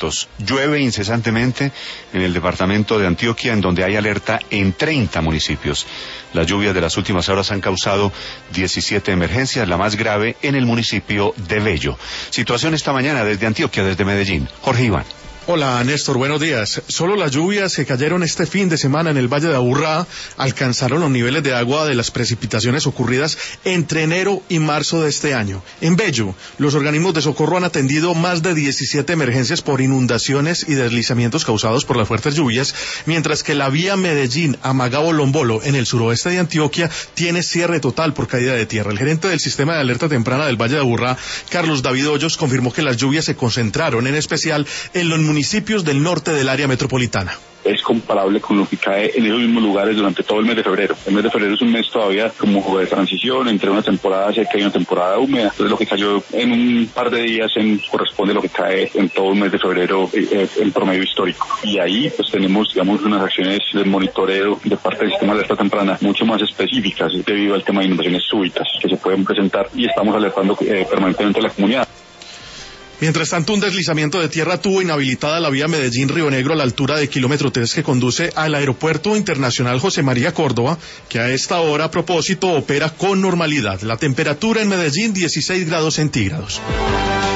minutos. Llueve incesantemente en el departamento de Antioquia, en donde hay alerta en 30 municipios. Las lluvias de las últimas horas han causado 17 emergencias, la más grave en el municipio de Bello. Situación esta mañana desde Antioquia, desde Medellín. Jorge Iván. Hola Néstor, buenos días. Solo las lluvias que cayeron este fin de semana en el Valle de Aburrá alcanzaron los niveles de agua de las precipitaciones ocurridas entre enero y marzo de este año. En Bello, los organismos de socorro han atendido más de 17 emergencias por inundaciones y deslizamientos causados por las fuertes lluvias, mientras que la vía Medellín a Magabo-Lombolo, en el suroeste de Antioquia, tiene cierre total por caída de tierra. El gerente del sistema de alerta temprana del Valle de Aburrá, Carlos David Hoyos, confirmó que las lluvias se concentraron en especial en los municipios del norte del área metropolitana. Es comparable con lo que cae en esos mismos lugares durante todo el mes de febrero. El mes de febrero es un mes todavía como de transición entre una temporada seca y una temporada húmeda. Entonces lo que cayó en un par de días corresponde a lo que cae en todo el mes de febrero en promedio histórico. Y ahí pues tenemos, digamos, unas acciones de monitoreo de parte del sistema de alerta temprana mucho más específicas debido al tema de inundaciones súbitas que se pueden presentar, y estamos alertando permanentemente a la comunidad. Mientras tanto, un deslizamiento de tierra tuvo inhabilitada la vía Medellín-Río Negro a la altura de kilómetro 3 que conduce al Aeropuerto Internacional José María Córdoba, que a esta hora, a propósito, opera con normalidad. La temperatura en Medellín, 16 grados centígrados.